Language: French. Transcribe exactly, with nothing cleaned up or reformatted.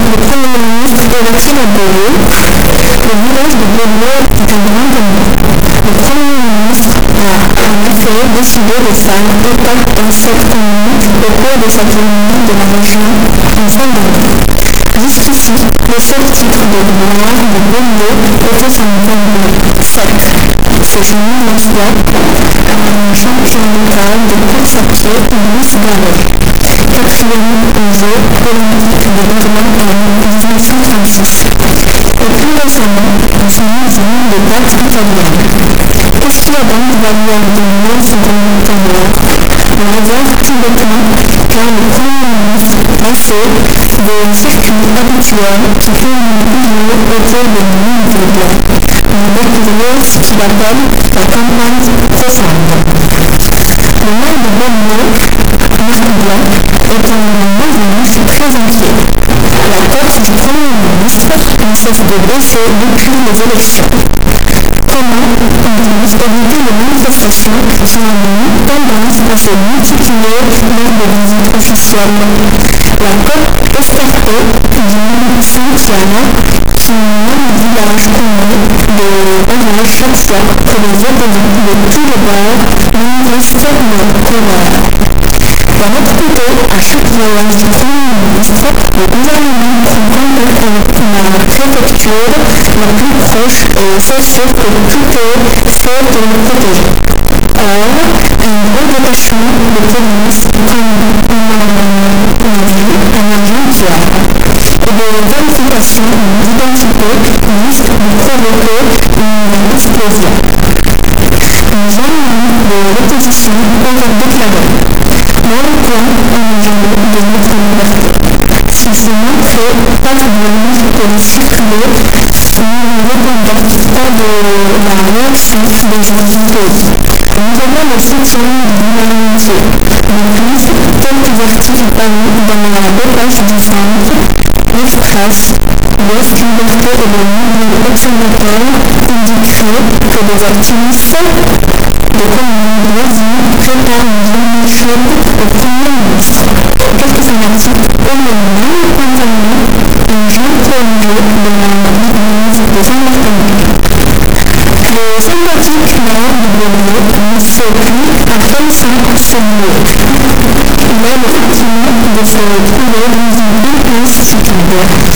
le Premier ministre Hercule Boyer, le village de Beaulieu est un grand amour. Le Premier ministre a en effet décidé de faire un impact dans cette commune au cours de sa tournée de la région en Saint-Denis. Jusqu'ici, le seul titre de gloire de Beaulieu était son Vendée sec. Ce jour l'emploi un champion local de course à pied Louis Garret. Quatrième au jeu olympique de Berlin en dix-neuf cent trente-six. Et plus récemment, un champion de golf italienne. Qu'est-ce qui a donc valu à Beaulieu ce grand italien? Le hasard tout bêtement, car le Premier ministre passait des circuits habituels qui tournent toujours autour de Nîmes-Ville, pour découvrir ce qu'il appelle la campagne flamande. Le maire de Beaulieu, Marc Blanc, est un journaliste très inquiet. La tête du Premier ministre ne cesse de baisser depuis les élections. Comment peut-on éviter les manifestations qui sont une tendance à se multiplier lors des visites officielles? La côte escarpée du Saint-Tiana, qui est un village commun de Paris chaque fois que les habitants de tous les bords manifestent leur colère. D'un autre côté, à chaque voyage du Premier ministre, le gouvernement prend contact avec la préfecture la plus proche et s'assure que tout est fait pour le protéger. Or, un gros détachement de police, comme on l'a vu en Argentière, et des vérifications d'identité risquent de provoquer une explosion. Un jeune membre de l'opposition aurait déclaré: mon plan est de notre liberté. Si ce manque fait parvenir de circuler, si nous ne reconnaissons pas de la réaction des gens du pays. Nous avons le soutien du gouvernement entier. De plus, tel qu'averti dans la dépêche du centre, l'Express, l'Ouest Liberté et le Nouveau Observateur indiqueraient que des activistes de communes voisines préparent une journée chaude au Premier ministre. Quelques fanatiques eux-mêmes entamés un jeune projet de la L'église de Saint-Martin. Le sympathique maire de Beaulieu ne sait plus à quel centre se lier. Il a le sentiment de se trouver dans une impasse stupide.